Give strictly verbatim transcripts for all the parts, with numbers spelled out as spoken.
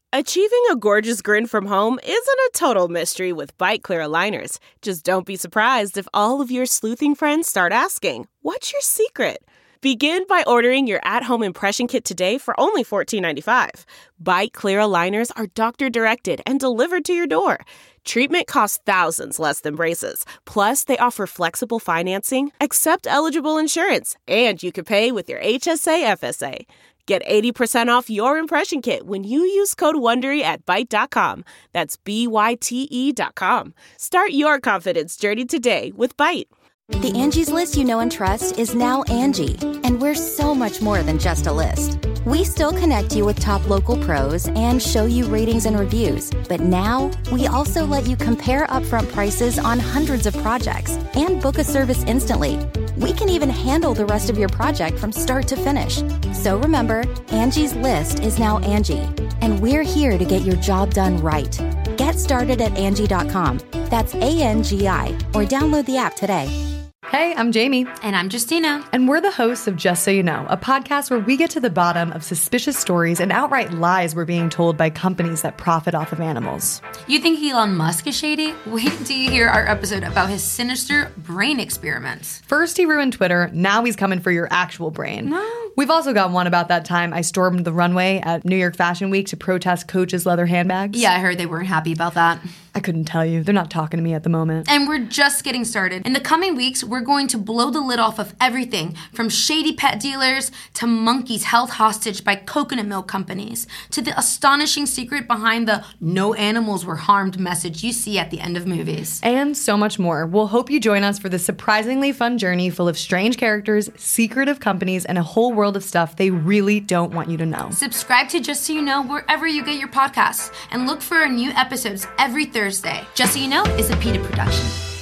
Achieving a gorgeous grin from home isn't a total mystery with Byte Clear aligners. Just don't be surprised if all of your sleuthing friends start asking, "What's your secret?" Begin by ordering your at-home impression kit today for only fourteen ninety-five. Byte Clear aligners are doctor-directed and delivered to your door. Treatment costs thousands less than braces. Plus, they offer flexible financing, accept eligible insurance, and you can pay with your H S A F S A. Get eighty percent off your impression kit when you use code WONDERY at byte dot com. That's B Y T E dot com. Start your confidence journey today with Byte. The Angie's List you know and trust is now Angie, and we're so much more than just a list. We still connect you with top local pros and show you ratings and reviews, but now we also let you compare upfront prices on hundreds of projects and book a service instantly. We can even handle the rest of your project from start to finish. So remember, Angie's List is now Angie, and we're here to get your job done right. Get started at Angie dot com. That's A N G I, or download the app today. Hey, I'm Jamie. And I'm Justina. And we're the hosts of Just So You Know, a podcast where we get to the bottom of suspicious stories and outright lies we're being told by companies that profit off of animals. You think Elon Musk is shady? Wait until you hear our episode about his sinister brain experiments. First he ruined Twitter, now he's coming for your actual brain. No. We've also got one about that time I stormed the runway at New York Fashion Week to protest Coach's leather handbags. Yeah, I heard they weren't happy about that. I couldn't tell you. They're not talking to me at the moment. And we're just getting started. In the coming weeks, we're going to blow the lid off of everything from shady pet dealers to monkeys held hostage by coconut milk companies to the astonishing secret behind the "no animals were harmed" message you see at the end of movies. And so much more. We'll hope you join us for this surprisingly fun journey full of strange characters, secretive companies, and a whole world of stuff they really don't want you to know. Subscribe to Just So You Know wherever you get your podcasts and look for our new episodes every Thursday. Just So You Know is a PETA production.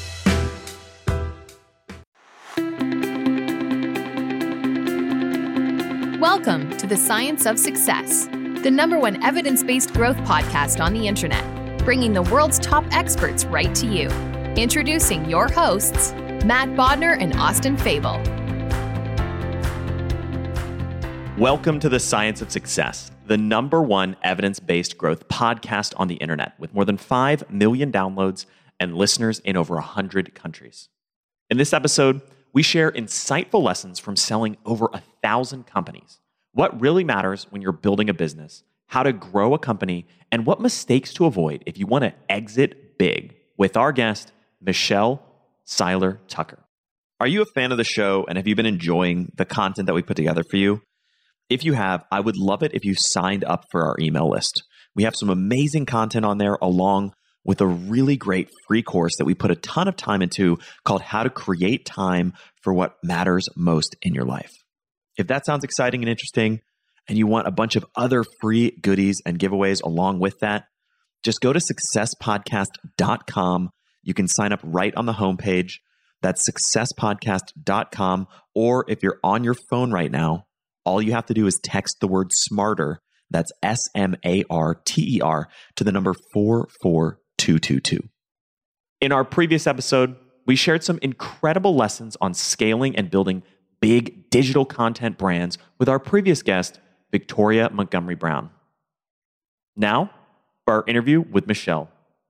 Welcome to the Science of Success, the number one evidence-based growth podcast on the internet, bringing the world's top experts right to you. Introducing your hosts, Matt Bodner and Austin Fable. Welcome to the Science of Success, the number one evidence-based growth podcast on the internet with more than five million downloads and listeners in over one hundred countries. In this episode, we share insightful lessons from selling over a thousand companies, what really matters when you're building a business, how to grow a company, and what mistakes to avoid if you want to exit big with our guest, Michelle Seiler Tucker. Are you a fan of the show and have you been enjoying the content that we put together for you? If you have, I would love it if you signed up for our email list. We have some amazing content on there along with a really great free course that we put a ton of time into called How to Create Time for What Matters Most in Your Life. If that sounds exciting and interesting and you want a bunch of other free goodies and giveaways along with that, just go to success podcast dot com. You can sign up right on the homepage. That's success podcast dot com. Or if you're on your phone right now, all you have to do is text the word SMARTER, that's S M A R T E R, to the number four four two two two. In our previous episode, we shared some incredible lessons on scaling and building big digital content brands with our previous guest, Victoria Montgomery Brown. Now, for our interview with Michelle.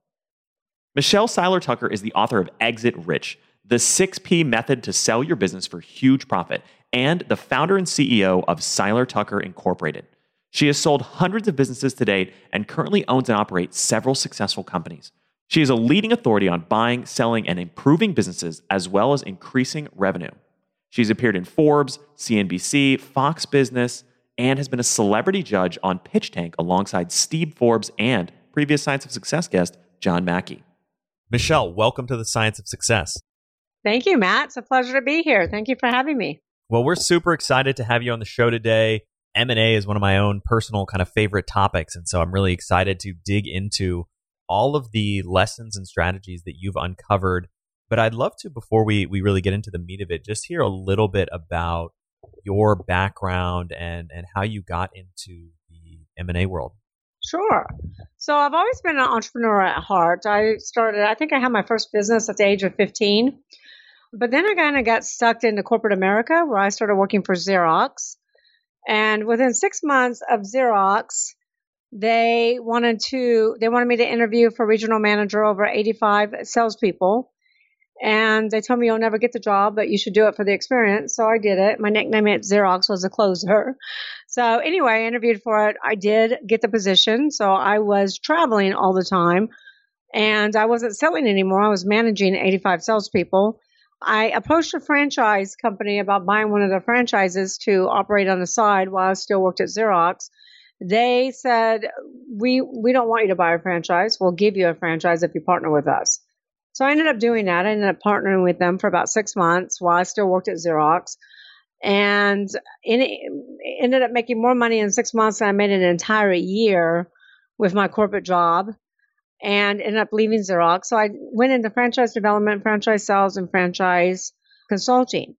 Michelle Seiler Tucker is the author of Exit Rich, the six P method to sell your business for huge profit, and the founder and C E O of Seiler Tucker Incorporated. She has sold hundreds of businesses to date and currently owns and operates several successful companies. She is a leading authority on buying, selling, and improving businesses, as well as increasing revenue. She's appeared in Forbes, C N B C, Fox Business, and has been a celebrity judge on Pitch Tank alongside Steve Forbes and previous Science of Success guest, John Mackey. Michelle, welcome to the Science of Success. Thank you, Matt. It's a pleasure to be here. Thank you for having me. Well, we're super excited to have you on the show today. M and A is one of my own personal kind of favorite topics, and so I'm really excited to dig into all of the lessons and strategies that you've uncovered. But I'd love to, before we, we really get into the meat of it, just hear a little bit about your background and, and how you got into the M and A world. Sure. So I've always been an entrepreneur at heart. I started, I think I had my first business at the age of fifteen. But then I kind of got sucked into corporate America, where I started working for Xerox. And within six months of Xerox, They wanted to, they wanted me to interview for regional manager over eighty-five salespeople. And they told me you'll never get the job, but you should do it for the experience. So I did it. My nickname at Xerox was a closer. So anyway, I interviewed for it. I did get the position. So I was traveling all the time and I wasn't selling anymore. I was managing eighty-five salespeople. I approached a franchise company about buying one of their franchises to operate on the side while I still worked at Xerox. They said, we, we don't want you to buy a franchise. We'll give you a franchise if you partner with us. So I ended up doing that. I ended up partnering with them for about six months while I still worked at Xerox, and it ended up making more money in six months than I made an entire year with my corporate job, and ended up leaving Xerox. So I went into franchise development, franchise sales, and franchise consulting.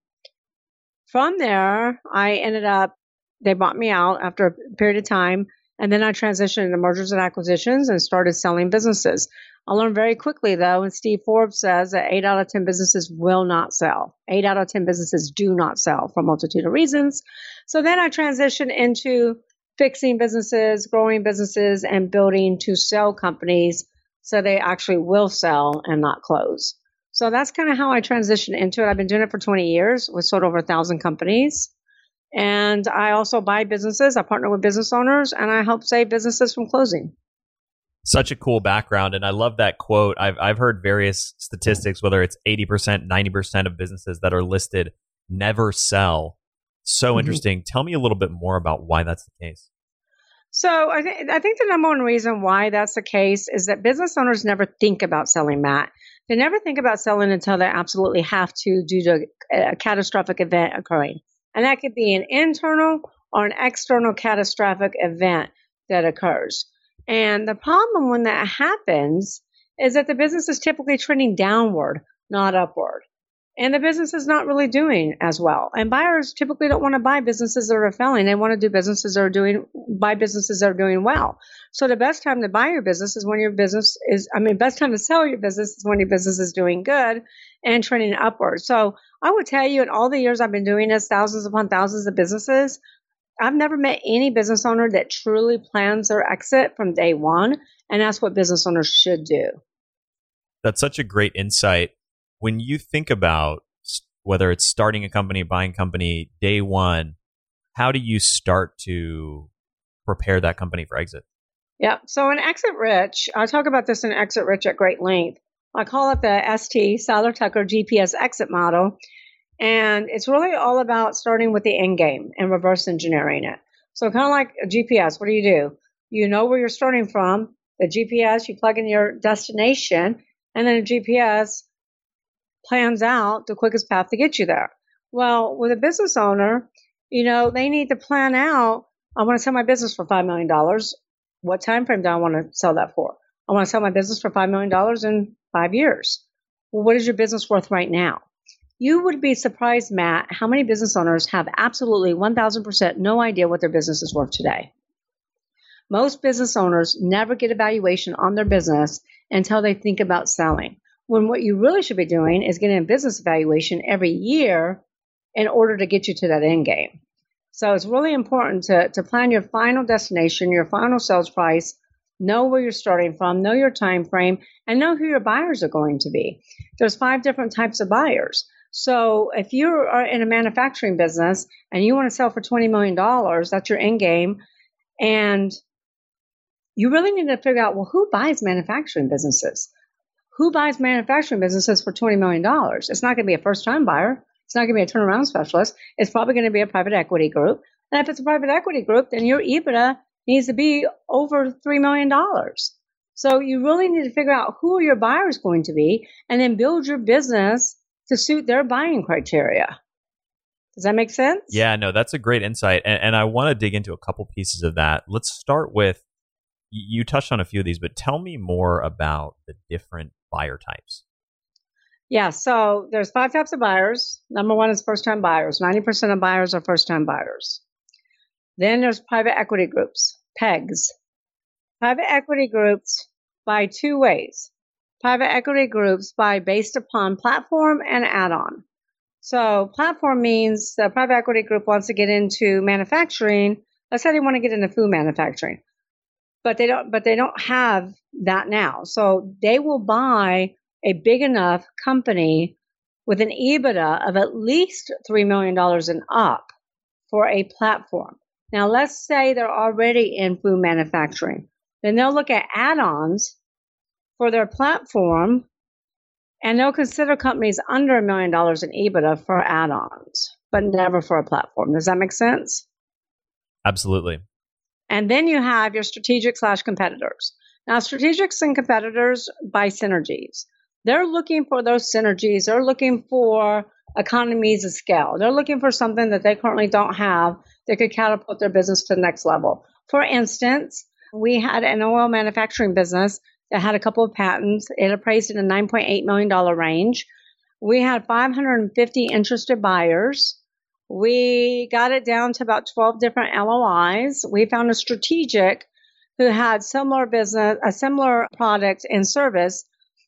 From there, I ended up, they bought me out after a period of time, and then I transitioned into mergers and acquisitions and started selling businesses. I learned very quickly, though, and Steve Forbes says that eight out of ten businesses will not sell. eight out of ten businesses do not sell for a multitude of reasons. So then I transitioned into fixing businesses, growing businesses, and building to sell companies so they actually will sell and not close. So that's kind of how I transitioned into it. I've been doing it for twenty years. We sold over a thousand companies. And I also buy businesses. I partner with business owners, and I help save businesses from closing. Such a cool background. And I love that quote. I've I've heard various statistics, whether it's eighty percent, ninety percent of businesses that are listed never sell. So mm-hmm. interesting. Tell me a little bit more about why that's the case. So I, th- I think the number one reason why that's the case is that business owners never think about selling, Matt. They never think about selling until they absolutely have to due to a catastrophic event occurring. And that could be an internal or an external catastrophic event that occurs. And the problem when that happens is that the business is typically trending downward, not upward. And the business is not really doing as well. And buyers typically don't want to buy businesses that are failing. They want to do businesses that are doing, buy businesses that are doing well. So the best time to buy your business is when your business is, I mean, best time to sell your business is when your business is doing good and trending upward. So I would tell you in all the years I've been doing this, thousands upon thousands of businesses, I've never met any business owner that truly plans their exit from day one. And that's what business owners should do. That's such a great insight. When you think about whether it's starting a company, buying a company, day one, how do you start to prepare that company for exit? Yeah. So in Exit Rich, I talk about this in Exit Rich at great length. I call it the S T, Seiler Tucker G P S exit model. And it's really all about starting with the end game and reverse engineering it. So kind of like a G P S, what do you do? You know where you're starting from. The G P S, you plug in your destination, and then a G P S plans out the quickest path to get you there. Well, with a business owner, you know, they need to plan out, I want to sell my business for five million dollars. What time frame do I want to sell that for? I want to sell my business for five million dollars in five years. Well, what is your business worth right now? You would be surprised, Matt, how many business owners have absolutely one thousand percent no idea what their business is worth today. Most business owners never get a valuation on their business until they think about selling. When what you really should be doing is getting a business evaluation every year in order to get you to that end game. So it's really important to, to plan your final destination, your final sales price, know where you're starting from, know your time frame, and know who your buyers are going to be. There's five different types of buyers. So if you are in a manufacturing business and you want to sell for twenty million dollars, that's your end game, and you really need to figure out, well, who buys manufacturing businesses? Who buys manufacturing businesses for twenty million dollars? It's not going to be a first-time buyer. It's not going to be a turnaround specialist. It's probably going to be a private equity group. And if it's a private equity group, then your EBITDA needs to be over three million dollars. So you really need to figure out who are your buyers going to be and then build your business to suit their buying criteria. Does that make sense? Yeah, no, that's a great insight. And, and I want to dig into a couple pieces of that. Let's start with, you touched on a few of these, but tell me more about the different buyer types. Yeah, so there's five types of buyers. Number one is first-time buyers. ninety percent of buyers are first-time buyers. Then there's private equity groups, P E Gs. Private equity groups buy two ways. Private equity groups buy based upon platform and add-on. So platform means the private equity group wants to get into manufacturing. Let's say they want to get into food manufacturing. but they don't, but they don't have that now. So they will buy a big enough company with an EBITDA of at least three million dollars and up for a platform. Now, let's say they're already in food manufacturing. Then they'll look at add-ons for their platform, and they'll consider companies under a million dollars in EBITDA for add-ons, but never for a platform. Does that make sense? Absolutely. And then you have your strategic slash competitors. Now, strategics and competitors buy synergies. They're looking for those synergies. They're looking for economies of scale. They're looking for something that they currently don't have that could catapult their business to the next level. For instance, we had an oil manufacturing business that had a couple of patents. It appraised in a nine point eight million dollars range. We had five hundred fifty interested buyers. We got it down to about twelve different L O Is. We found a strategic who had similar business, a similar product and service,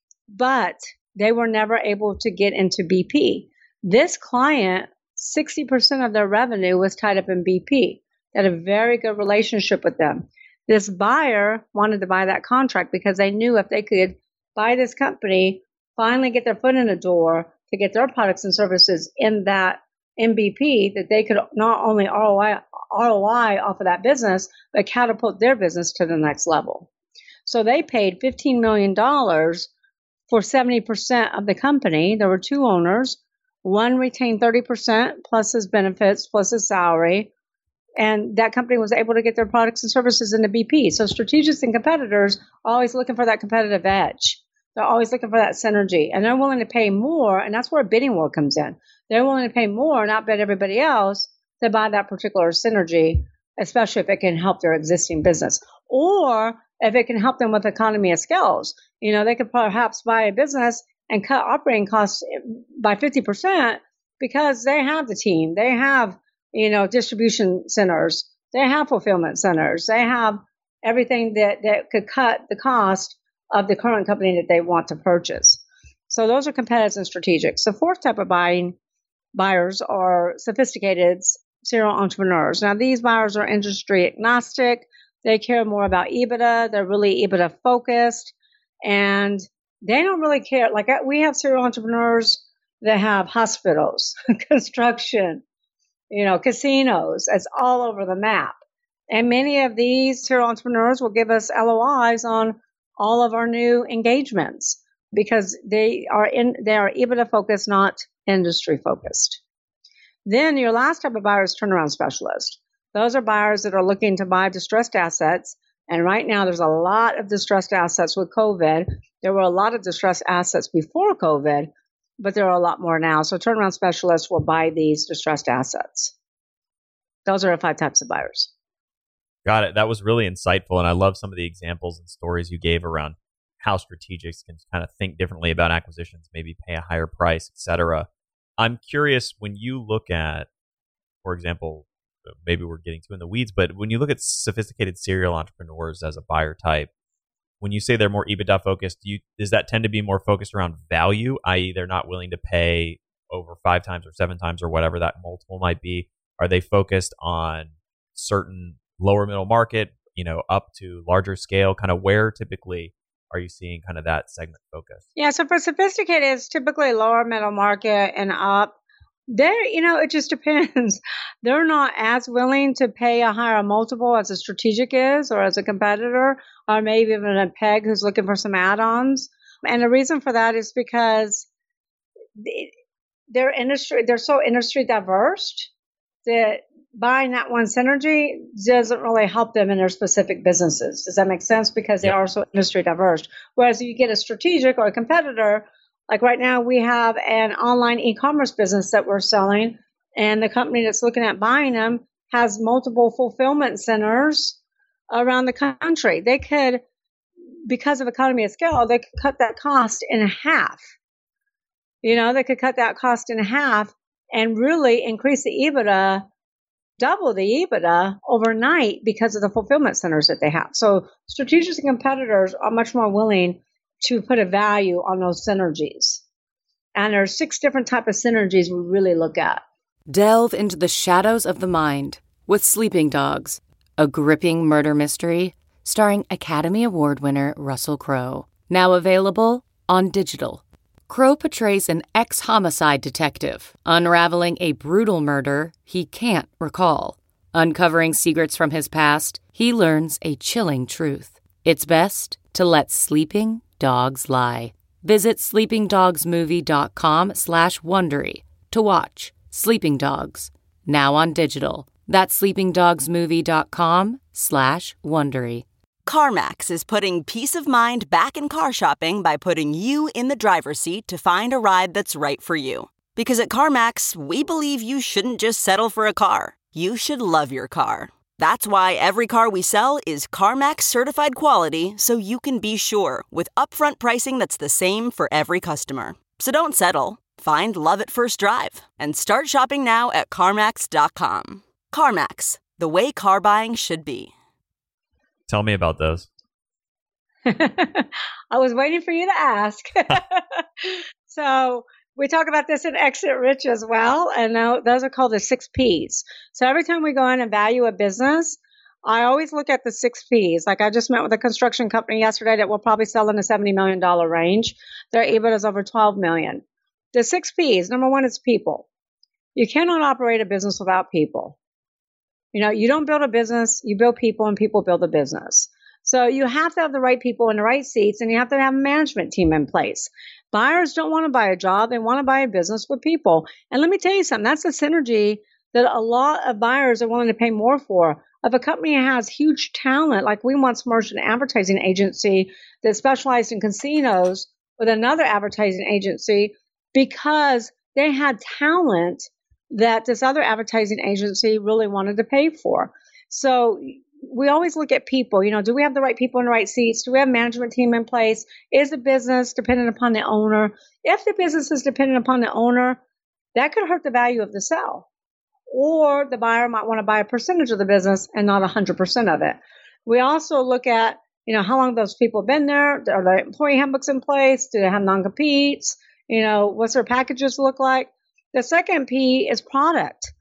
but they were never able to get into B P. This client, sixty percent of their revenue was tied up in B P. They had a very good relationship with them. This buyer wanted to buy that contract because they knew if they could buy this company, finally get their foot in the door to get their products and services in that M B P, that they could not only R O I, R O I off of that business, but catapult their business to the next level. So they paid fifteen million dollars for seventy percent of the company. There were two owners. One retained thirty percent plus his benefits, plus his salary. And that company was able to get their products and services into B P. So strategics and competitors are always looking for that competitive edge. They're always looking for that synergy. And they're willing to pay more, and that's where a bidding war comes in. They're willing to pay more and outbid everybody else to buy that particular synergy, especially if it can help their existing business. Or if it can help them with economy of scales. You know, they could perhaps buy a business and cut operating costs by fifty percent because they have the team. They have, you know, distribution centers. They have fulfillment centers. They have everything that, that could cut the cost of the current company that they want to purchase. So those are competitors and strategics. The fourth type of buying buyers are sophisticated serial entrepreneurs. Now, these buyers are industry agnostic. They care more about EBITDA. They're really EBITDA focused. And they don't really care. Like we have serial entrepreneurs that have hospitals, construction, you know, casinos. It's all over the map. And many of these serial entrepreneurs will give us L O Is on all of our new engagements because they are in, they are EBITDA focused, not industry focused. Then your last type of buyer is turnaround specialists. Those are buyers that are looking to buy distressed assets. And right now there's a lot of distressed assets with COVID. There were a lot of distressed assets before COVID, but there are a lot more now. So turnaround specialists will buy these distressed assets. Those are the five types of buyers. Got it. That was really insightful. And I love some of the examples and stories you gave around how strategics can kind of think differently about acquisitions, maybe pay a higher price, et cetera. I'm curious, when you look at, for example, maybe we're getting too in the weeds, but when you look at sophisticated serial entrepreneurs as a buyer type, when you say they're more EBITDA focused, do you, does that tend to be more focused around value, that is they're not willing to pay over five times or seven times or whatever that multiple might be? Are they focused on certain lower middle market, you know, up to larger scale? Kind of where typically are you seeing kind of that segment focus? Yeah, so for sophisticated, it's typically lower middle market and up. There, you know, it just depends. They're not as willing to pay a higher multiple as a strategic is or as a competitor, or maybe even a P E G who's looking for some add-ons. And the reason for that is because they're industry, they're so industry diverse that buying that one synergy doesn't really help them in their specific businesses. Does that make sense? Because they yep. are so industry diverse. Whereas if you get a strategic or a competitor, like right now we have an online e-commerce business that we're selling, and the company that's looking at buying them has multiple fulfillment centers around the country. They could, because of economy of scale, they could cut that cost in half. You know, they could cut that cost in half and really increase the EBITDA, double the EBITDA overnight because of the fulfillment centers that they have. So strategics and competitors are much more willing to put a value on those synergies. And there are six different types of synergies we really look at. Delve into the shadows of the mind with Sleeping Dogs, a gripping murder mystery starring Academy Award winner Russell Crowe. Now available on digital. Crowe portrays an ex-homicide detective, unraveling a brutal murder he can't recall. Uncovering secrets from his past, he learns a chilling truth. It's best to let sleeping dogs lie. Visit sleepingdogsmovie.com slash Wondery to watch Sleeping Dogs, now on digital. That's sleepingdogsmovie.com slash Wondery. CarMax is putting peace of mind back in car shopping by putting you in the driver's seat to find a ride that's right for you. Because at CarMax, we believe you shouldn't just settle for a car. You should love your car. That's why every car we sell is CarMax certified quality, so you can be sure with upfront pricing that's the same for every customer. So don't settle. Find love at first drive and start shopping now at CarMax dot com. CarMax, the way car buying should be. Tell me about those. I was waiting for you to ask. So we talk about this in Exit Rich as well, and those are called the six Ps. So every time we go in and value a business, I always look at the six Ps. Like I just met with a construction company yesterday that will probably sell in the seventy million dollars range. Their EBITDA is over twelve million dollars. The six Ps, number one is people. You cannot operate a business without people. You know, you don't build a business, you build people, and people build a business. So you have to have the right people in the right seats, and you have to have a management team in place. Buyers don't want to buy a job. They want to buy a business with people. And let me tell you something, that's a synergy that a lot of buyers are willing to pay more for. If a company has huge talent, like we once merged an advertising agency that specialized in casinos with another advertising agency because they had talent that this other advertising agency really wanted to pay for. So we always look at people. You know, do we have the right people in the right seats? Do we have a management team in place? Is the business dependent upon the owner? If the business is dependent upon the owner, that could hurt the value of the sale. Or the buyer might want to buy a percentage of the business and not one hundred percent of it. We also look at, you know, how long those people have been there. Are their employee handbooks in place? Do they have non-competes? You know, what's their packages look like? The second P is product.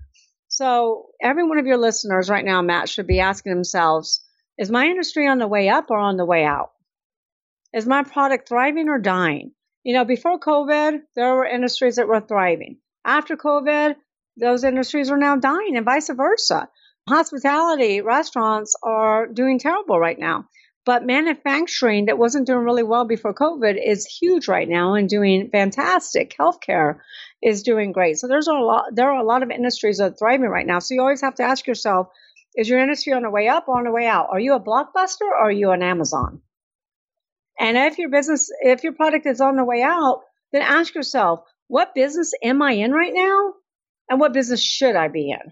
So every one of your listeners right now, Matt, should be asking themselves, is my industry on the way up or on the way out? Is my product thriving or dying? You know, before COVID, there were industries that were thriving. After COVID, those industries are now dying and vice versa. Hospitality, restaurants are doing terrible right now. But manufacturing that wasn't doing really well before COVID is huge right now and doing fantastic. Healthcare is doing great. So there's a lot, there are a lot of industries that are thriving right now. So you always have to ask yourself, is your industry on the way up or on the way out? Are you a Blockbuster or are you an Amazon? And if your business, if your product is on the way out, then ask yourself, what business am I in right now? And what business should I be in?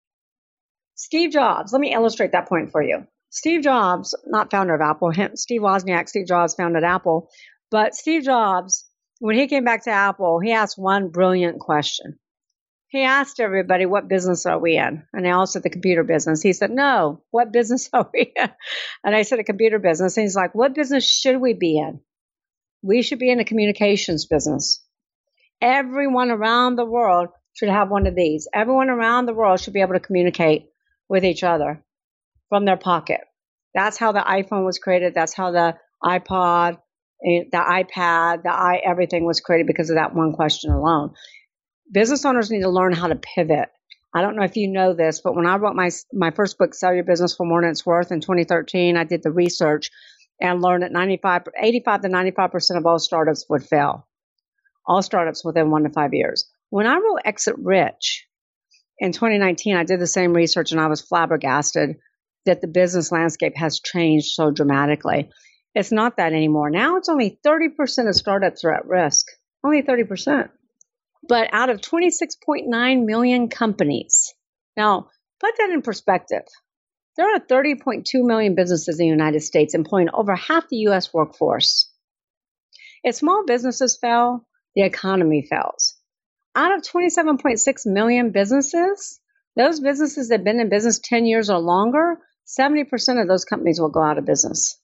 Steve Jobs, let me illustrate that point for you. Steve Jobs, not founder of Apple, him, Steve Wozniak, Steve Jobs founded Apple. But Steve Jobs, when he came back to Apple, he asked one brilliant question. He asked everybody, what business are we in? And they all said the computer business. He said, no, what business are we in? And I said, a computer business. And he's like, what business should we be in? We should be in the communications business. Everyone around the world should have one of these. Everyone around the world should be able to communicate with each other from their pocket. That's how the iPhone was created. That's how the iPod, the iPad, the i everything was created because of that one question alone. Business owners need to learn how to pivot. I don't know if you know this, but when I wrote my my first book, Sell Your Business for More Than It's Worth, in twenty thirteen, I did the research and learned that ninety-five, eighty-five to ninety-five percent of all startups would fail. All startups within one to five years. When I wrote Exit Rich in twenty nineteen, I did the same research and I was flabbergasted that the business landscape has changed so dramatically. It's not that anymore. Now it's only thirty percent of startups are at risk. Only thirty percent. But out of twenty-six point nine million companies, now put that in perspective. There are thirty point two million businesses in the United States employing over half the U S workforce. If small businesses fail, the economy fails. Out of twenty-seven point six million businesses, those businesses that have been in business ten years or longer, seventy percent of those companies will go out of business.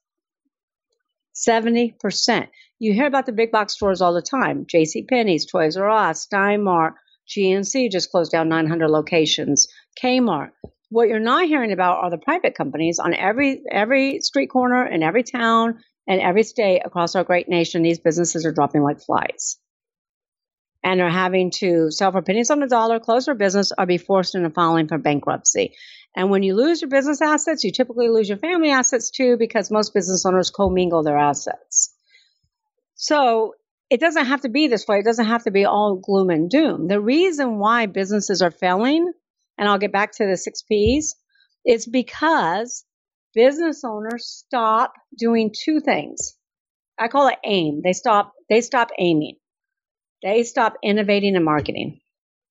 seventy percent. You hear about the big box stores all the time. JCPenney's, Toys R Us, Stein Mart, G N C just closed down nine hundred locations. Kmart. What you're not hearing about are the private companies on every every street corner in every town and every state across our great nation. These businesses are dropping like flies. And are having to sell for pennies on the dollar, close their business, or be forced into filing for bankruptcy. And when you lose your business assets, you typically lose your family assets too, because most business owners commingle their assets. So it doesn't have to be this way. It doesn't have to be all gloom and doom. The reason why businesses are failing, and I'll get back to the six P's, is because business owners stop doing two things. I call it aim. They stop, they stop aiming. They stop innovating and marketing.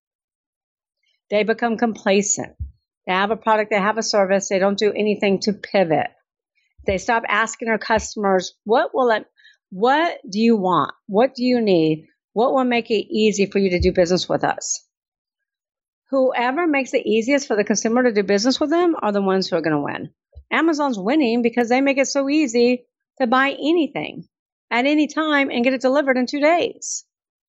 They become complacent. They have a product, they have a service, they don't do anything to pivot. They stop asking their customers, what will it, what do you want? What do you need? What will make it easy for you to do business with us? Whoever makes it easiest for the consumer to do business with them are the ones who are going to win. Amazon's winning because they make it so easy to buy anything at any time and get it delivered in two days.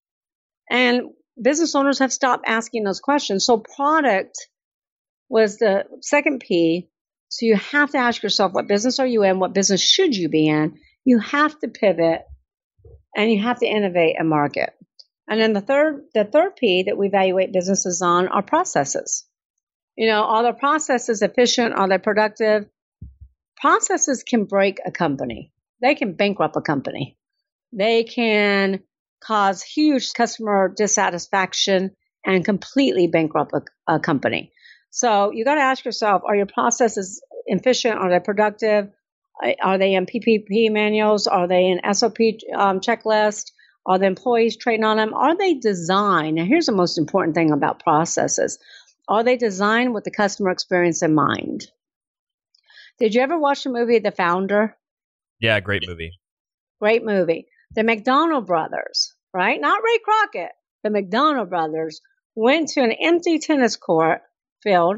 And business owners have stopped asking those questions. So product was the second P. So you have to ask yourself, what business are you in? What business should you be in? You have to pivot and you have to innovate and market. And then the third, the third P that we evaluate businesses on are processes. You know, are their processes efficient? Are they productive? Processes can break a company. They can bankrupt a company. They can cause huge customer dissatisfaction and completely bankrupt a, a company. So you got to ask yourself, are your processes efficient? Are they productive? Are they in P P P manuals? Are they in S O P um, checklist? Are the employees trained on them? Are they designed? Now, here's the most important thing about processes. Are they designed with the customer experience in mind? Did you ever watch the movie The Founder? Yeah, great movie. Great movie. The McDonald brothers, right? Not Ray Crockett. The McDonald brothers went to an empty tennis court field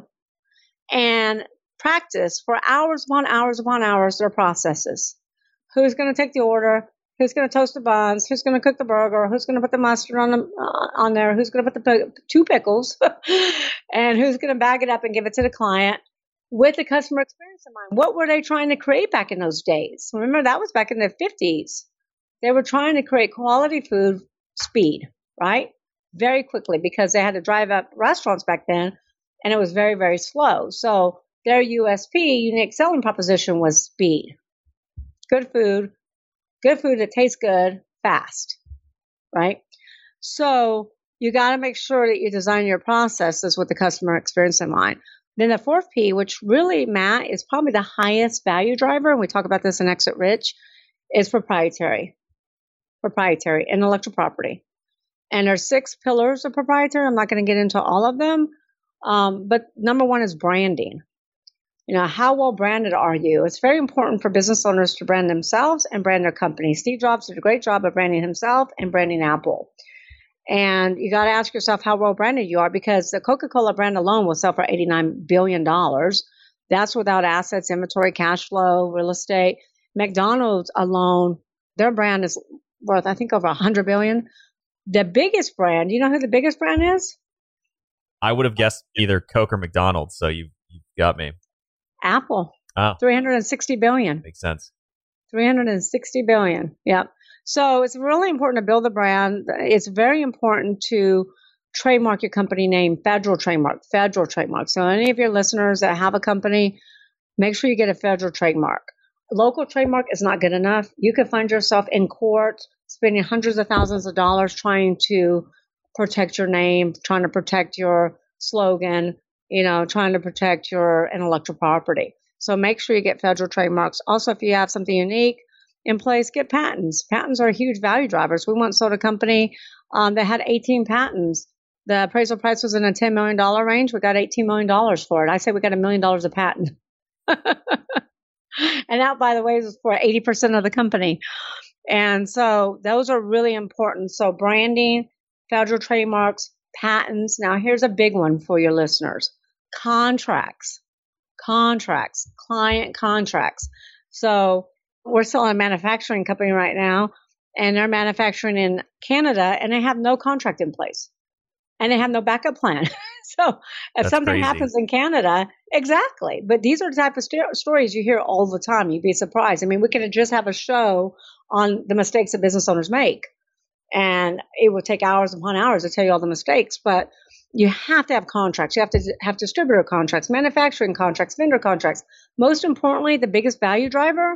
and practiced for hours upon hours upon hours their processes. Who's going to take the order? Who's going to toast the buns? Who's going to cook the burger? Who's going to put the mustard on the uh, on there? Who's going to put the p- two pickles? And who's going to bag it up and give it to the client with the customer experience in mind? What were they trying to create back in those days? Remember, that was back in the fifties. They were trying to create quality food, speed, right? Very quickly, because they had to drive up restaurants back then, and it was very, very slow. So their U S P, unique selling proposition, was speed. Good food, good food that tastes good, fast, right? So you got to make sure that you design your processes with the customer experience in mind. Then the fourth P, which really, Matt, is probably the highest value driver, and we talk about this in Exit Rich, is proprietary. Proprietary, intellectual property. And there's six pillars of proprietary. I'm not going to get into all of them. Um, but number one is branding. You know, how well branded are you? It's very important for business owners to brand themselves and brand their company. Steve Jobs did a great job of branding himself and branding Apple. And you got to ask yourself how well branded you are, because the Coca-Cola brand alone will sell for eighty-nine billion dollars. That's without assets, inventory, cash flow, real estate. McDonald's alone, their brand is worth, I think, over one hundred billion dollars. The biggest brand, you know who the biggest brand is? I would have guessed either Coke or McDonald's, so you've, you've got me. Apple. Oh. three hundred sixty billion dollars. Makes sense. three hundred sixty billion dollars. Yep. So it's really important to build a brand. It's very important to trademark your company name, federal trademark, federal trademark. So any of your listeners that have a company, make sure you get a federal trademark. Local trademark is not good enough. You could find yourself in court spending hundreds of thousands of dollars trying to protect your name, trying to protect your slogan, you know, trying to protect your intellectual property. So make sure you get federal trademarks. Also, if you have something unique in place, get patents. Patents are huge value drivers. We once sold a company um, that had eighteen patents. The appraisal price was in a ten million dollars range. We got eighteen million dollars for it. I say we got a million dollars a patent. And that, by the way, is for eighty percent of the company. And so those are really important. So branding, federal trademarks, patents. Now, here's a big one for your listeners. Contracts, contracts, client contracts. So we're selling a manufacturing company right now, and they're manufacturing in Canada, and they have no contract in place. and they have no backup plan. So if That's something crazy. happens in Canada, exactly. But these are the type of st- stories you hear all the time. You'd be surprised. I mean, we could just have a show on the mistakes that business owners make, and it would take hours upon hours to tell you all the mistakes. But you have to have contracts. You have to have distributor contracts, manufacturing contracts, vendor contracts. Most importantly, the biggest value driver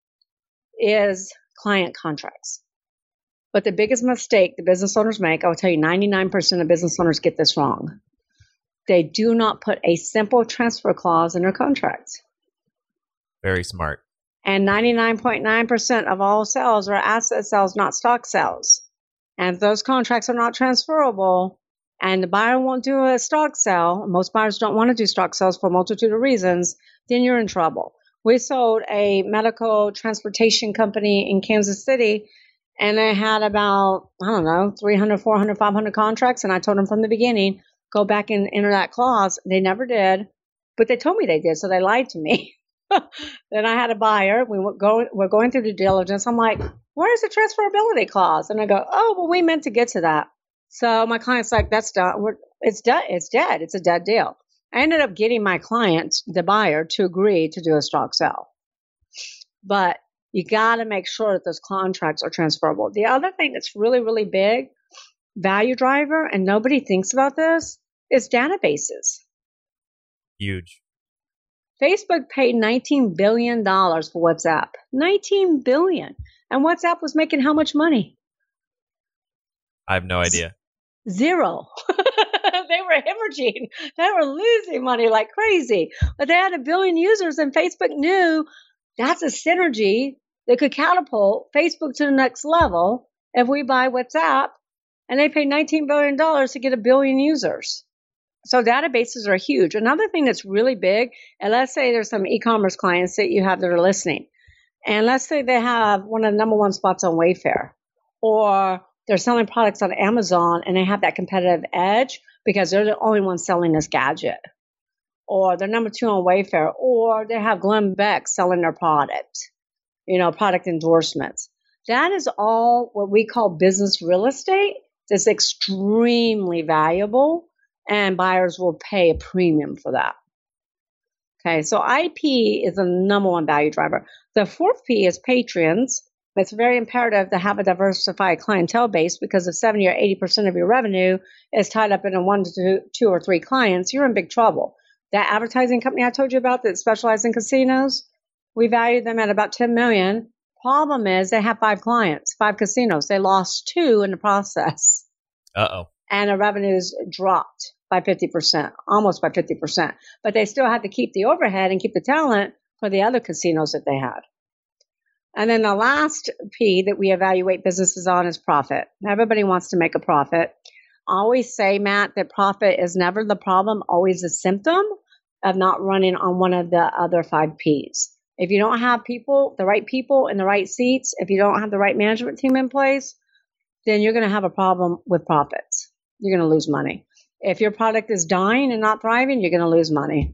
is client contracts. But the biggest mistake the business owners make, I will tell you, ninety-nine percent of business owners get this wrong. They do not put a simple transfer clause in their contracts. Very smart. And ninety-nine point nine percent of all sales are asset sales, not stock sales. And if those contracts are not transferable and the buyer won't do a stock sale, most buyers don't want to do stock sales for a multitude of reasons, then you're in trouble. We sold a medical transportation company in Kansas City, and they had about, I don't know, three hundred, four hundred, five hundred contracts. And I told them from the beginning, go back and enter that clause. They never did, but they told me they did, so they lied to me. Then I had a buyer. We were going, we're going through due diligence. I'm like, where's the transferability clause? And I go, oh, well, we meant to get to that. So my client's like, that's done. We're, it's done. It's dead. It's a dead deal. I ended up getting my client, the buyer, to agree to do a stock sale. But you got to make sure that those contracts are transferable. The other thing that's really, really big, value driver, and nobody thinks about this, is databases. Huge. Facebook paid nineteen billion dollars for WhatsApp. nineteen billion dollars. And WhatsApp was making how much money? I have no idea. Zero. They were hemorrhaging. They were losing money like crazy. But they had a billion users, and Facebook knew that's a synergy that could catapult Facebook to the next level if we buy WhatsApp. And they paid nineteen billion dollars to get a billion users. So databases are huge. Another thing that's really big, and let's say there's some e-commerce clients that you have that are listening. And let's say they have one of the number one spots on Wayfair, or they're selling products on Amazon and they have that competitive edge because they're the only ones selling this gadget. Or they're number two on Wayfair, or they have Glenn Beck selling their product, you know, product endorsements. That is all what we call business real estate. That's extremely valuable, and buyers will pay a premium for that. Okay, so I P is the number one value driver. The fourth P is patrons. It's very imperative to have a diversified clientele base, because if seventy or eighty percent of your revenue is tied up in a one to two, two or three clients, you're in big trouble. That advertising company I told you about that specializes in casinos, we value them at about ten million dollars. Problem is they have five clients, five casinos. They lost two in the process. Uh-oh. And the revenues dropped by fifty percent, almost by fifty percent. But they still had to keep the overhead and keep the talent for the other casinos that they had. And then the last P that we evaluate businesses on is profit. Everybody wants to make a profit. I always say, Matt, that profit is never the problem, always a symptom of not running on one of the other five Ps. If you don't have people, the right people in the right seats, if you don't have the right management team in place, then you're going to have a problem with profits. You're going to lose money. If your product is dying and not thriving, you're going to lose money.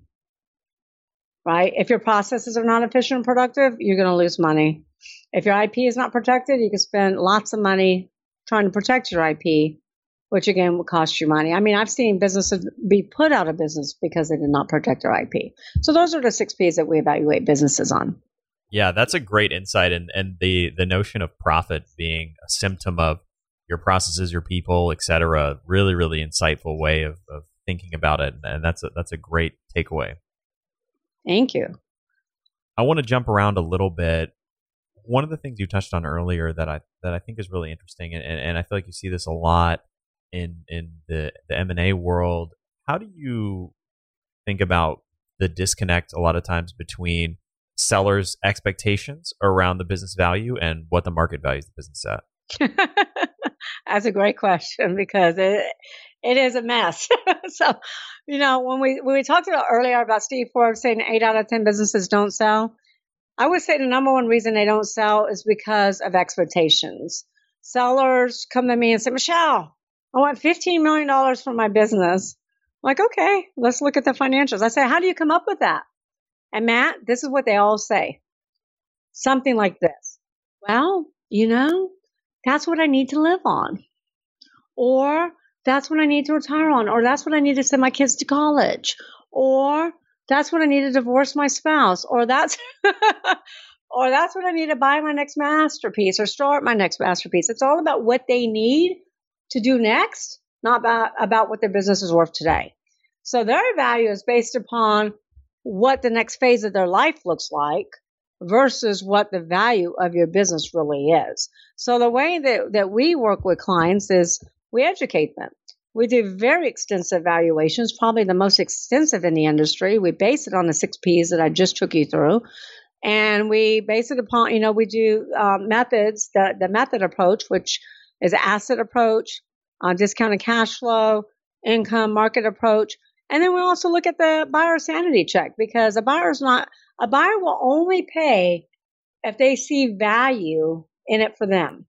Right? If your processes are not efficient and productive, you're going to lose money. If your I P is not protected, you can spend lots of money trying to protect your I P, which again will cost you money. I mean, I've seen businesses be put out of business because they did not protect their I P. So those are the six Ps that we evaluate businesses on. Yeah, that's a great insight. And, and the, the notion of profit being a symptom of your processes, your people, et cetera, really, really insightful way of, of thinking about it. And that's a, that's a great takeaway. Thank you. I want to jump around a little bit. One of the things you touched on earlier that I that I think is really interesting, and, and I feel like you see this a lot in in the, the M and A world. How do you think about the disconnect a lot of times between sellers' expectations around the business value and what the market values the business at? That's a great question, because it it is a mess. So, you know, when we when we talked about earlier about Steve Forbes saying eight out of ten businesses don't sell, I would say the number one reason they don't sell is because of expectations. Sellers come to me and say, Michelle, I want fifteen million dollars for my business. I'm like, okay, let's look at the financials. I say, how do you come up with that? And Matt, this is what they all say. Something like this. Well, you know, that's what I need to live on. Or that's what I need to retire on, or that's what I need to send my kids to college, or that's what I need to divorce my spouse, or that's or that's what I need to buy my next masterpiece or start my next masterpiece. It's all about what they need to do next, not about, about what their business is worth today. So their value is based upon what the next phase of their life looks like versus what the value of your business really is. So the way that, that we work with clients is we educate them. We do very extensive valuations, probably the most extensive in the industry. We base it on the six Ps that I just took you through. And we base it upon, you know, we do um, methods, the, the method approach, which is asset approach, uh, discounted cash flow, income market approach. And then we also look at the buyer sanity check, because a buyer's not, a buyer will only pay if they see value in it for them.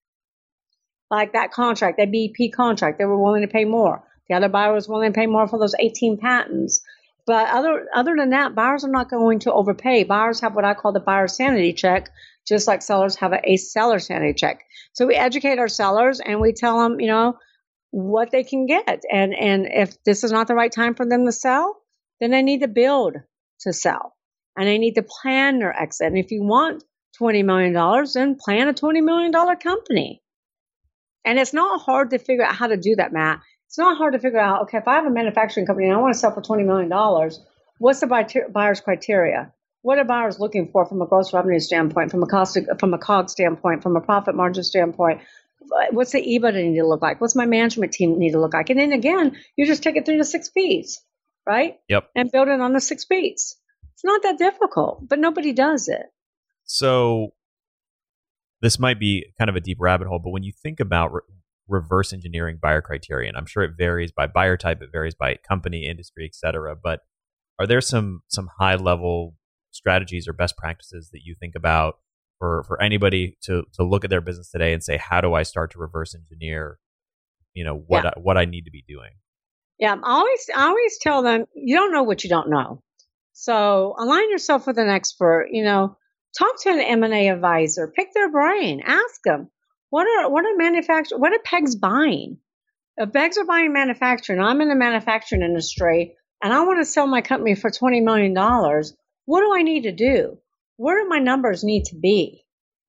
Like that contract, that B P contract, they were willing to pay more. The other buyer was willing to pay more for those eighteen patents. But other other than that, buyers are not going to overpay. Buyers have what I call the buyer sanity check, just like sellers have a, a seller sanity check. So we educate our sellers and we tell them, you know, what they can get. And, and if this is not the right time for them to sell, then they need to build to sell. And they need to plan their exit. And if you want twenty million dollars, then plan a twenty million dollars company. And it's not hard to figure out how to do that, Matt. It's not hard to figure out, okay, if I have a manufacturing company and I want to sell for twenty million dollars, what's the buyer's criteria? What are buyers looking for from a gross revenue standpoint, from a cost, from a C O G standpoint, from a profit margin standpoint? What's the EBITDA need to look like? What's my management team need to look like? And then again, you just take it through the six Ps, right? Yep. And build it on the six Ps. It's not that difficult, but nobody does it. So this might be kind of a deep rabbit hole, but when you think about re- reverse engineering buyer criteria, and I'm sure it varies by buyer type, it varies by company, industry, et cetera, but are there some some high level strategies or best practices that you think about for, for anybody to, to look at their business today and say, how do I start to reverse engineer, you know, what Yeah. I, what I need to be doing? Yeah, I always, I always tell them, you don't know what you don't know. So align yourself with an expert. You know, talk to an M and A advisor. Pick their brain. Ask them, what are what are manufacturers? What are P E Gs buying? If P E Gs are buying manufacturing, I'm in the manufacturing industry, and I want to sell my company for twenty million dollars. What do I need to do? Where do my numbers need to be?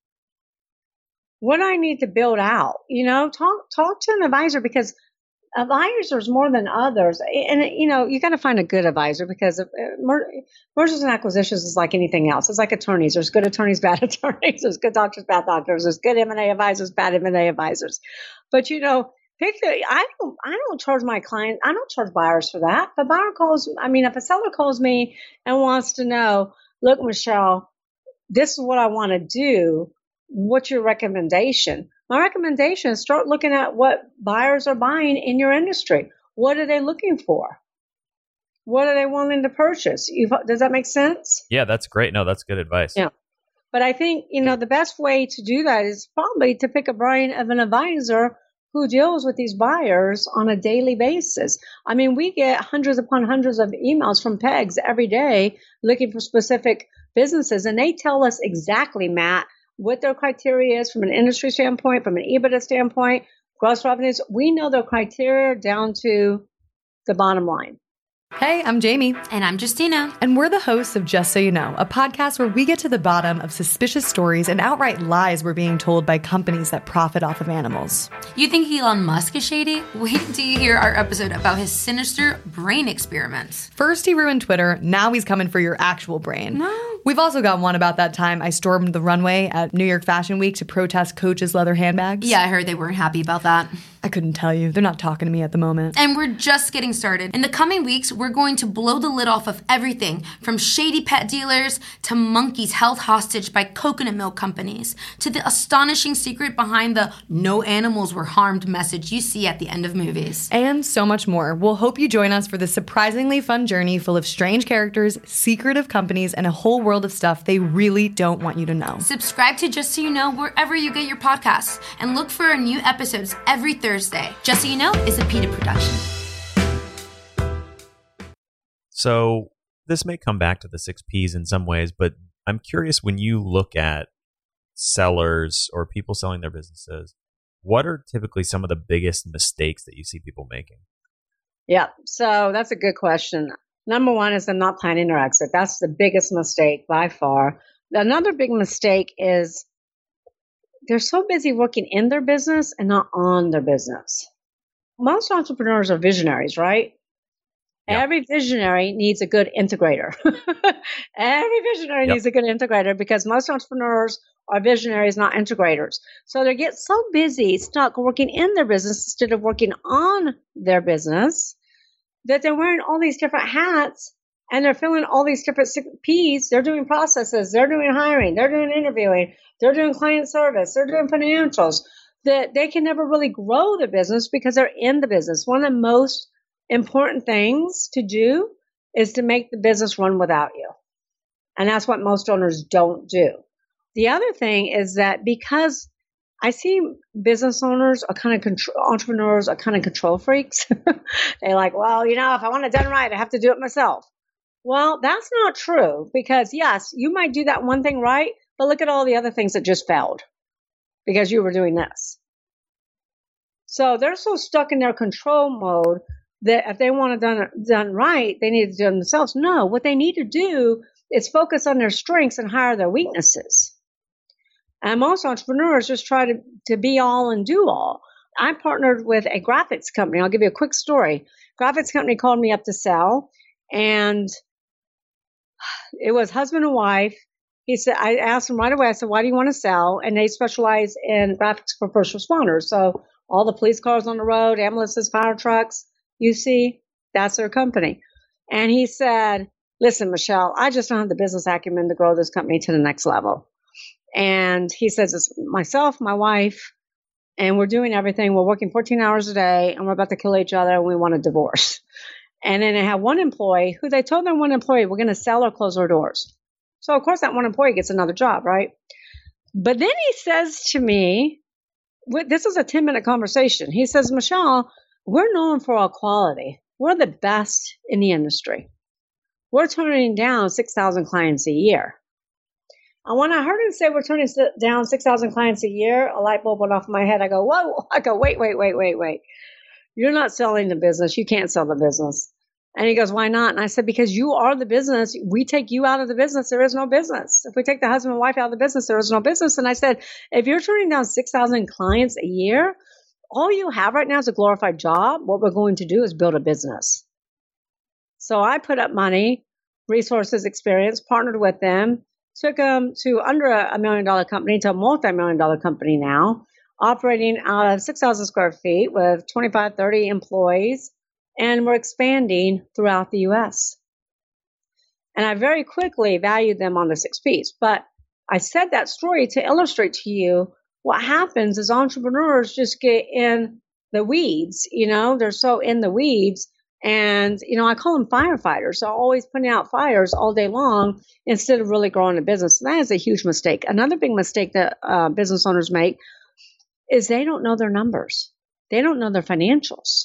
What do I need to build out? You know, talk talk to an advisor, because advisors more than others, and you know, you got to find a good advisor, because mer- mergers and acquisitions is like anything else. It's like attorneys. There's good attorneys, bad attorneys. There's good doctors, bad doctors. There's good M and A advisors, bad M and A advisors. But you know, pick the. I don't. I don't charge my client. I don't charge buyers for that. But buyer calls. I mean, if a seller calls me and wants to know, look, Michelle, this is what I want to do. What's your recommendation? My recommendation is start looking at what buyers are buying in your industry. What are they looking for? What are they willing to purchase? You've, does that make sense? Yeah, that's great. No, that's good advice. Yeah. But I think, you know, the best way to do that is probably to pick a brain of an advisor who deals with these buyers on a daily basis. I mean, we get hundreds upon hundreds of emails from P E Gs every day looking for specific businesses, and they tell us exactly, Matt, what their criteria is from an industry standpoint, from an EBITDA standpoint, gross revenues. We know their criteria down to the bottom line. Hey, I'm Jamie. And I'm Justina. And we're the hosts of Just So You Know, a podcast where we get to the bottom of suspicious stories and outright lies we're being told by companies that profit off of animals. You think Elon Musk is shady? Wait until you hear our episode about his sinister brain experiments. First he ruined Twitter, now he's coming for your actual brain. No. We've also got one about that time I stormed the runway at New York Fashion Week to protest Coach's leather handbags. Yeah, I heard they weren't happy about that. I couldn't tell you. They're not talking to me at the moment. And we're just getting started. In the coming weeks, we're going to blow the lid off of everything from shady pet dealers to monkeys held hostage by coconut milk companies to the astonishing secret behind the no animals were harmed message you see at the end of movies. And so much more. We'll hope you join us for this surprisingly fun journey full of strange characters, secretive companies, and a whole world of stuff they really don't want you to know. Subscribe to Just So You Know wherever you get your podcasts and look for our new episodes every Thursday. Just So You Know is a PETA production. So this may come back to the six Ps in some ways, but I'm curious, when you look at sellers or people selling their businesses, what are typically some of the biggest mistakes that you see people making? Yeah, so that's a good question. Number one is them not planning their exit. That's the biggest mistake by far. Another big mistake is they're so busy working in their business and not on their business. Most entrepreneurs are visionaries, right? Yep. Every visionary needs a good integrator. Every visionary yep. needs a good integrator because most entrepreneurs are visionaries, not integrators. So they get so busy, stuck working in their business instead of working on their business that they're wearing all these different hats and they're filling all these different P's. They're doing processes. They're doing hiring. They're doing interviewing. They're doing client service. They're doing financials. That they can never really grow the business because they're in the business. One of the most important things to do is to make the business run without you. And that's what most owners don't do. The other thing is that because I see business owners are kind of control, entrepreneurs are kind of control freaks. They're like, well, you know, if I want it done right, I have to do it myself. Well, that's not true because yes, you might do that one thing right, but look at all the other things that just failed because you were doing this. So they're so stuck in their control mode that if they want it done, done right, they need to do it themselves. No, what they need to do is focus on their strengths and hire their weaknesses. And most entrepreneurs just try to, to be all and do all. I partnered with a graphics company. I'll give you a quick story. Graphics company called me up to sell, and it was husband and wife. He said, I asked him right away, I said, why do you want to sell? And they specialize in graphics for first responders. So all the police cars on the road, ambulances, fire trucks, you see, that's their company. And he said, listen, Michelle, I just don't have the business acumen to grow this company to the next level. And he says, it's myself, my wife, and we're doing everything. We're working fourteen hours a day, and we're about to kill each other, and we want a divorce. And then they have one employee who they told their one employee, we're going to sell or close our doors. So, of course, that one employee gets another job, right? But then he says to me, this is a ten-minute conversation. He says, Michelle, we're known for our quality. We're the best in the industry. We're turning down six thousand clients a year. And when I heard him say we're turning down six thousand clients a year, a light bulb went off in my head. I go, whoa. I go, wait, wait, wait, wait, wait. You're not selling the business. You can't sell the business. And he goes, why not? And I said, because you are the business. We take you out of the business. There is no business. If we take the husband and wife out of the business, there is no business. And I said, if you're turning down six thousand clients a year, all you have right now is a glorified job. What we're going to do is build a business. So I put up money, resources, experience, partnered with them, took them to under a million dollar company to a multi-million dollar company now, operating out of six thousand square feet with twenty-five, thirty employees, and we're expanding throughout the U S. And I very quickly valued them on the six P's. But I said that story to illustrate to you what happens is entrepreneurs just get in the weeds, you know, they're so in the weeds. And, you know, I call them firefighters. So always putting out fires all day long instead of really growing a business. And that is a huge mistake. Another big mistake that uh, business owners make is they don't know their numbers. They don't know their financials.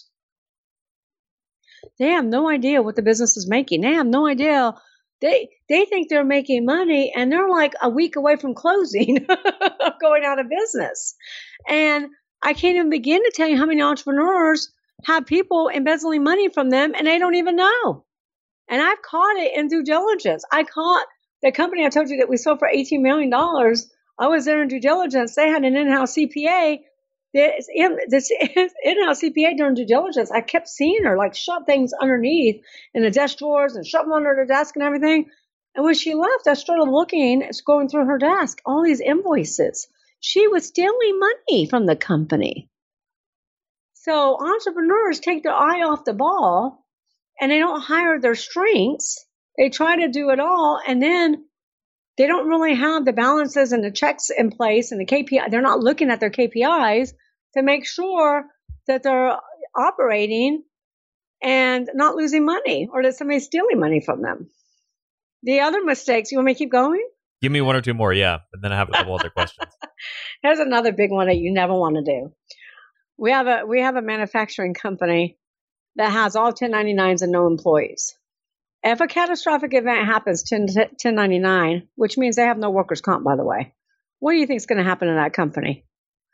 They have no idea what the business is making. They have no idea. They they think they're making money, and they're like a week away from closing, going out of business. And I can't even begin to tell you how many entrepreneurs have people embezzling money from them, and they don't even know. And I've caught it in due diligence. I caught the company I told you that we sold for eighteen million dollars. I was there in due diligence. They had an in-house C P A. This, this in-house C P A during due diligence, I kept seeing her like shove things underneath in the desk drawers and shove them under the desk and everything. And when she left, I started looking, going through her desk, all these invoices. She was stealing money from the company. So entrepreneurs take their eye off the ball and they don't hire their strengths. They try to do it all, and then they don't really have the balances and the checks in place and the K P I. They're not looking at their K P Is to make sure that they're operating and not losing money or that somebody's stealing money from them. The other mistakes, you want me to keep going? Give me one or two more, yeah. And then I have a couple other questions. Here's another big one that you never want to do. We have a we have a manufacturing company that has all ten ninety-nines and no employees. If a catastrophic event happens, ten ninety-nine, which means they have no workers' comp, by the way, what do you think is going to happen to that company?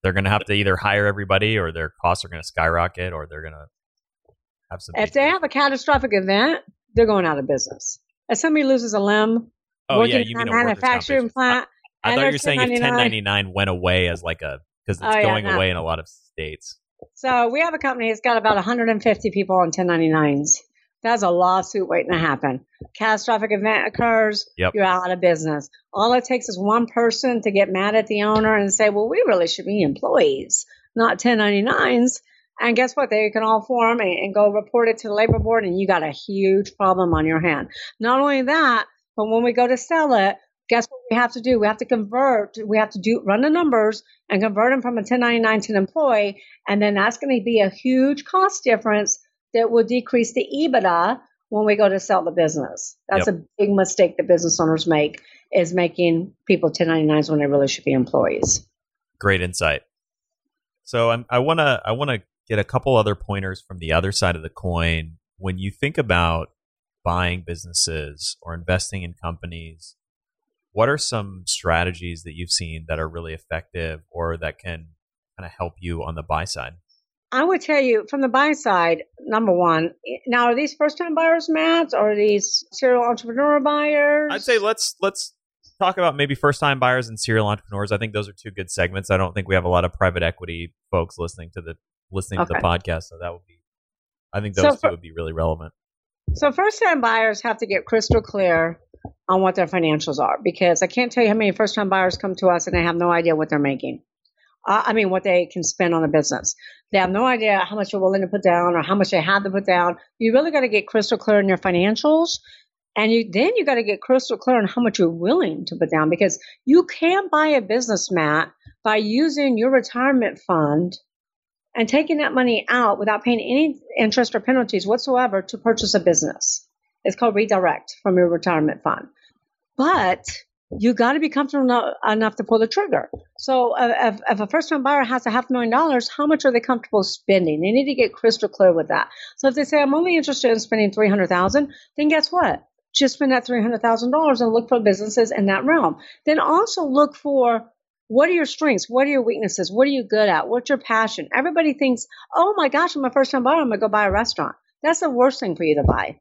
they're going to have to either hire everybody, or their costs are going to skyrocket, or they're going to have some. If they have a catastrophic event, they're going out of business. If somebody loses a limb, oh working yeah, in you a mean a workers' manufacturing plant. I, I and thought they're you were saying if ten ninety-nine went away as like a because it's Oh, yeah, going no. away in a lot of states. So we have a company that's got about one hundred fifty people on ten ninety-nines. That's a lawsuit waiting to happen. Catastrophic event occurs, Yep. you're out of business. All it takes is one person to get mad at the owner and say, well, we really should be employees, not ten ninety-nines. And guess what? They can all form and, and go report it to the labor board, and you got a huge problem on your hand. Not only that, but when we go to sell it, guess what we have to do? We have to convert. We have to do run the numbers and convert them from a ten ninety-nine to an employee. And then that's going to be a huge cost difference that will decrease the EBITDA when we go to sell the business. That's Yep. a big mistake that business owners make, is making people ten ninety-nines when they really should be employees. Great insight. So I'm, I want to I want to get a couple other pointers from the other side of the coin. When you think about buying businesses or investing in companies, what are some strategies that you've seen that are really effective or that can kind of help you on the buy side? I would tell you from the buy side, number one, now are these first time buyers, Matt, or are these serial entrepreneur buyers? I'd say let's let's talk about maybe first time buyers and serial entrepreneurs. I think those are two good segments. I don't think we have a lot of private equity folks listening to the listening to the Okay. podcast, so that would be I think those So two for- would be really relevant. So first time buyers have to get crystal clear on what their financials are, because I can't tell you how many first time buyers come to us and they have no idea what they're making. Uh, I mean, what they can spend on a business. They have no idea how much they're willing to put down or how much they have to put down. You really got to get crystal clear in your financials. And you then you got to get crystal clear on how much you're willing to put down, because you can't buy a business, Matt, by using your retirement fund and taking that money out without paying any interest or penalties whatsoever to purchase a business. It's called redirect from your retirement fund. But you got to be comfortable enough, enough to pull the trigger. So uh, if, if a first-time buyer has a half a million dollars, how much are they comfortable spending? They need to get crystal clear with that. So if they say, I'm only interested in spending three hundred thousand dollars, then guess what? Just spend that three hundred thousand dollars and look for businesses in that realm. Then also look for, what are your strengths? What are your weaknesses? What are you good at? What's your passion? Everybody thinks, oh my gosh, I'm a first-time buyer, I'm going to go buy a restaurant. That's the worst thing for you to buy.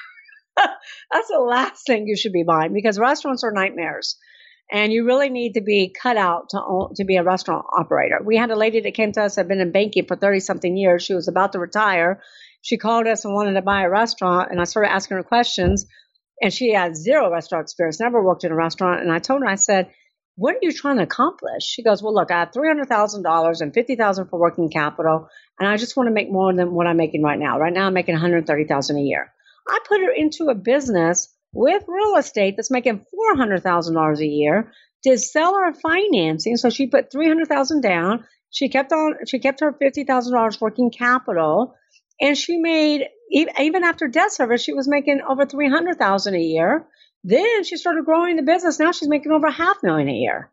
That's the last thing you should be buying, because restaurants are nightmares. And you really need to be cut out to own, to be a restaurant operator. We had a lady that came to us, had been in banking for thirty-something years. She was about to retire. She called us and wanted to buy a restaurant. And I started asking her questions. And she had zero restaurant experience, never worked in a restaurant. And I told her, I said, what are you trying to accomplish? She goes, well, look, I have three hundred thousand dollars and fifty thousand dollars for working capital. And I just want to make more than what I'm making right now. Right now, I'm making one hundred thirty thousand dollars a year. I put her into a business with real estate that's making four hundred thousand dollars a year, to sell her financing. So she put three hundred thousand dollars down. She kept on, she kept her fifty thousand dollars working capital. And she made, even after debt service, she was making over three hundred thousand dollars a year. Then she started growing the business. Now she's making over half a million a year.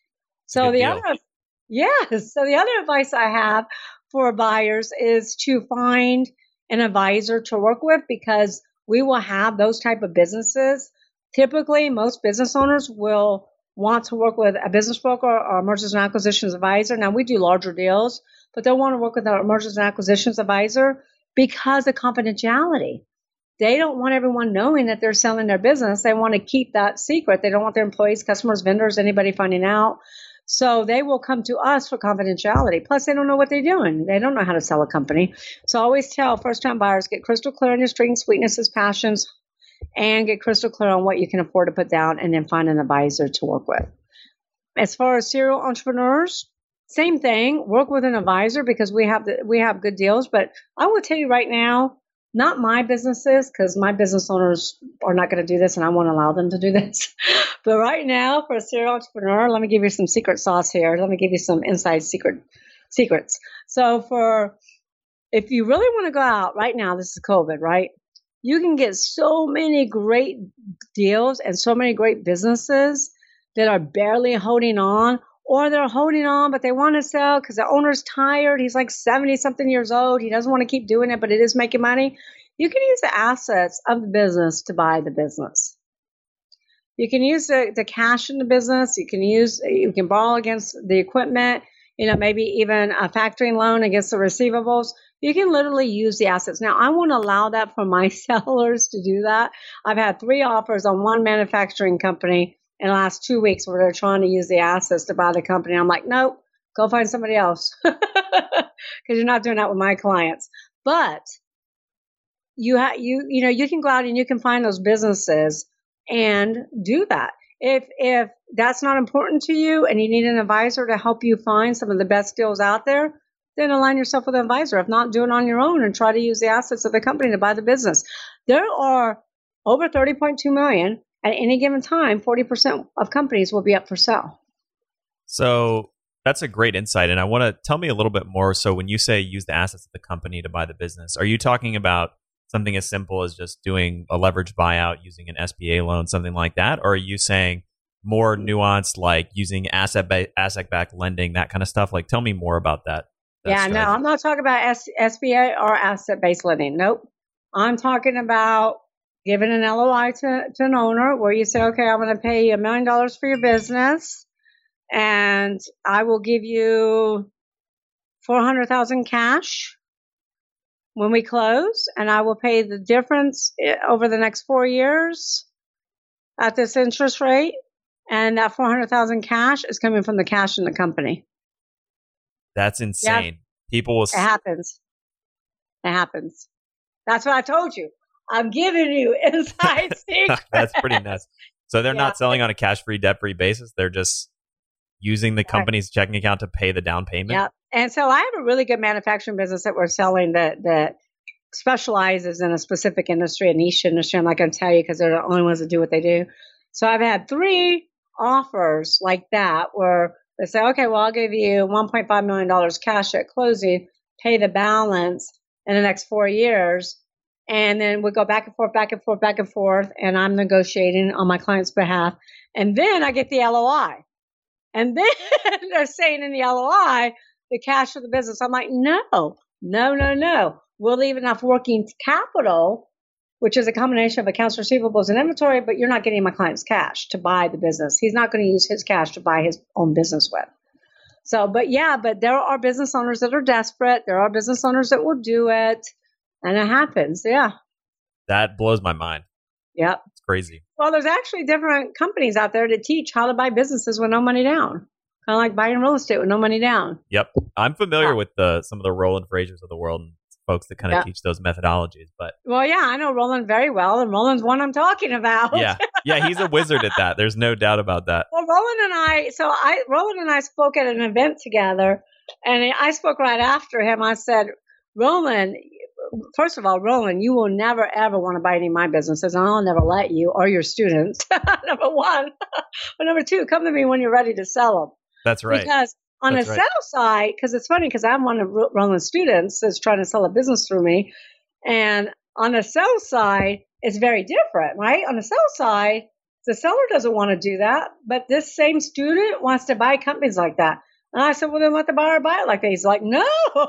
So Good the deal. other, yes. So the other advice I have for buyers is to find an advisor to work with, because we will have those type of businesses. Typically, most business owners will want to work with a business broker or a mergers and acquisitions advisor. Now, we do larger deals, but they'll want to work with a mergers and acquisitions advisor because of confidentiality. They don't want everyone knowing that they're selling their business. They want to keep that secret. They don't want their employees, customers, vendors, anybody finding out. So they will come to us for confidentiality. Plus, they don't know what they're doing. They don't know how to sell a company. So I always tell first-time buyers, get crystal clear on your strengths, weaknesses, passions, and get crystal clear on what you can afford to put down, and then find an advisor to work with. As far as serial entrepreneurs, same thing. Work with an advisor, because we have the, we have good deals. But I will tell you right now, not my businesses, because my business owners are not going to do this, and I won't allow them to do this. But right now, for a serial entrepreneur, let me give you some secret sauce here. Let me give you some inside secret secrets. So for, if you really want to go out right now, this is COVID, right? You can get so many great deals and so many great businesses that are barely holding on, or they're holding on, but they want to sell because the owner's tired. He's like seventy something years old. He doesn't want to keep doing it, but it is making money. You can use the assets of the business to buy the business. You can use the, the cash in the business. You can use, you can borrow against the equipment. you know, maybe even a factoring loan against the receivables. You can literally use the assets. Now, I won't allow that for my sellers to do that. I've had three offers on one manufacturing company in the last two weeks where they're trying to use the assets to buy the company. I'm like, nope, go find somebody else because you're not doing that with my clients. But you ha- you you know, you can go out and you can find those businesses and do that. If if that's not important to you and you need an advisor to help you find some of the best deals out there, then align yourself with an advisor. If not, do it on your own and try to use the assets of the company to buy the business. There are over thirty point two million at any given time. forty percent of companies will be up for sale. So that's a great insight. And I want to tell me a little bit more. So when you say use the assets of the company to buy the business, are you talking about something as simple as just doing a leveraged buyout using an S B A loan, something like that? Or are you saying more nuanced, like using asset ba- asset-backed lending, that kind of stuff? Like, tell me more about that. that yeah, strategy. no, I'm not talking about S- SBA or asset-based lending. Nope. I'm talking about giving an L O I to, to an owner where you say, okay, I'm going to pay you a million dollars for your business and I will give you four hundred thousand cash when we close, and I will pay the difference over the next four years at this interest rate. And that four hundred thousand cash is coming from the cash in the company. That's insane. Yeah. People will. It happens. It happens. That's what I told you. I'm giving you inside secrets. That's pretty nuts. So they're Yeah. not selling on a cash-free, debt-free basis. They're just using the company's right. checking account to pay the down payment. Yeah. And so I have a really good manufacturing business that we're selling that that specializes in a specific industry, a niche industry. I'm not going to tell you because they're the only ones that do what they do. So I've had three offers like that where they say, okay, well, I'll give you one point five million dollars cash at closing, pay the balance in the next four years. And then we go back and forth, back and forth, back and forth. And I'm negotiating on my client's behalf. And then I get the L O I. And then they're saying in the L O I, the cash for the business. I'm like, no, no, no, no. We'll leave enough working capital, which is a combination of accounts receivables and inventory, but you're not getting my client's cash to buy the business. He's not going to use his cash to buy his own business with. So, but yeah, but there are business owners that are desperate. There are business owners that will do it. And it happens. Yeah. That blows my mind. Yep. It's crazy. Well, there's actually different companies out there that teach how to buy businesses with no money down. Kind of like buying real estate with no money down. Yep. I'm familiar Yeah. with the some of the Roland Frasers of the world and folks that kind of Yeah. teach those methodologies. But Well, yeah, I know Roland very well, and Roland's one I'm talking about. yeah, yeah, he's a wizard at that. There's no doubt about that. Well, Roland and I, so I, Roland and I spoke at an event together, and I spoke right after him. I said, Roland, first of all, Roland, you will never, ever want to buy any of my businesses, and I'll never let you or your students, number one. But number two, come to me when you're ready to sell them. That's right. Because on That's the right. sales side, because it's funny, because I'm one of Ro- Roland's students that's trying to sell a business through me. And on the sales side, it's very different, right? On the sales side, the seller doesn't want to do that, but this same student wants to buy companies like that. And I said, well, then let the buyer buy it like that. He's like, no,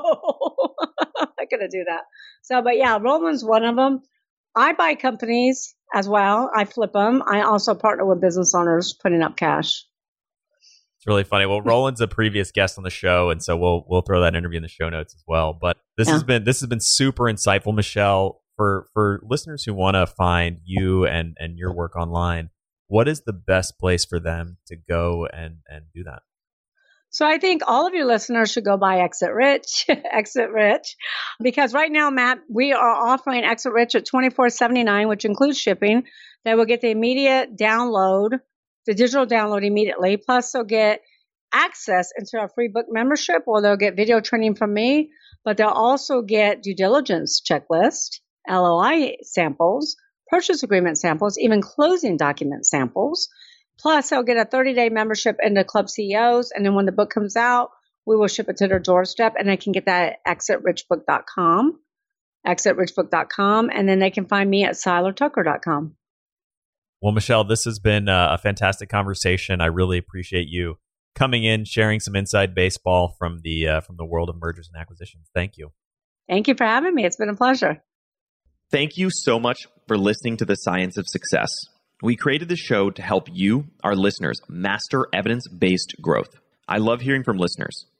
I'm not going to do that. So, but yeah, Roland's one of them. I buy companies as well. I flip them. I also partner with business owners putting up cash. It's really funny. Well, Roland's a previous guest on the show, and so we'll we'll throw that interview in the show notes as well. But this Yeah. has been this has been super insightful, Michelle. For for listeners who want to find you and and your work online, what is the best place for them to go and and do that? So I think all of your listeners should go buy Exit Rich, Exit Rich, because right now, Matt, we are offering Exit Rich at twenty-four seventy-nine, which includes shipping. They will get the immediate download, the digital download immediately. Plus, they'll get access into our free book membership, or they'll get video training from me. But they'll also get due diligence checklist, L O I samples, purchase agreement samples, even closing document samples. Plus, they'll get a thirty-day membership into Club C E Os. And then when the book comes out, we will ship it to their doorstep. And they can get that at exit rich book dot com, exit rich book dot com. And then they can find me at siler tucker dot com. Well, Michelle, this has been uh, a fantastic conversation. I really appreciate you coming in, sharing some inside baseball from the uh, from the world of mergers and acquisitions. Thank you. Thank you for having me. It's been a pleasure. Thank you so much for listening to The Science of Success. We created the show to help you, our listeners, master evidence-based growth. I love hearing from listeners.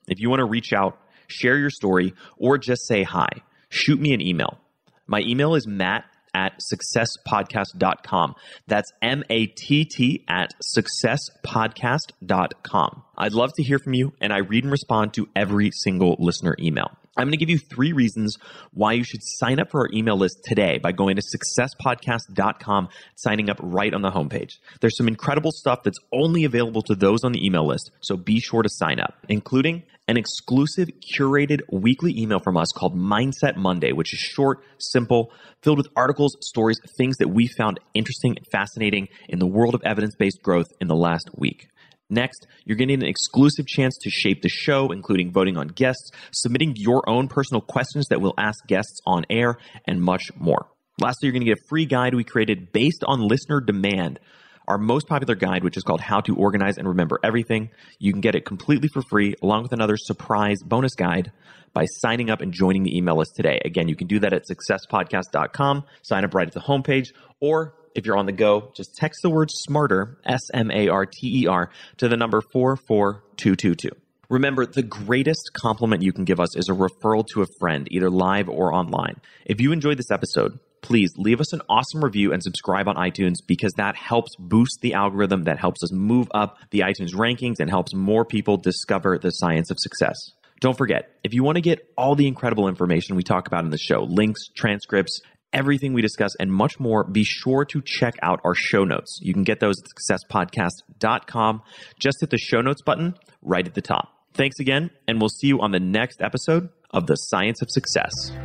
If you want to reach out, share your story, or just say hi, shoot me an email. My email is matt at success podcast dot com. That's M A T T at success podcast dot com. I'd love to hear from you, and I read and respond to every single listener email. I'm going to give you three reasons why you should sign up for our email list today by going to success podcast dot com, signing up right on the homepage. There's some incredible stuff that's only available to those on the email list, so be sure to sign up, including an exclusive curated weekly email from us called Mindset Monday, which is short, simple, filled with articles, stories, things that we found interesting and fascinating in the world of evidence-based growth in the last week. Next, you're getting an exclusive chance to shape the show, including voting on guests, submitting your own personal questions that we'll ask guests on air, and much more. Lastly, you're going to get a free guide we created based on listener demand, our most popular guide, which is called How to Organize and Remember Everything. You can get it completely for free, along with another surprise bonus guide by signing up and joining the email list today. Again, you can do that at success podcast dot com, sign up right at the homepage, or if you're on the go, just text the word SMARTER, S M A R T E R, to the number four four two two two. Remember, the greatest compliment you can give us is a referral to a friend, either live or online. If you enjoyed this episode, please leave us an awesome review and subscribe on iTunes, because that helps boost the algorithm, that helps us move up the iTunes rankings and helps more people discover the science of success. Don't forget, if you want to get all the incredible information we talk about in the show, links, transcripts, everything we discuss, and much more, be sure to check out our show notes. You can get those at success podcast dot com. Just hit the show notes button right at the top. Thanks again, and we'll see you on the next episode of The Science of Success.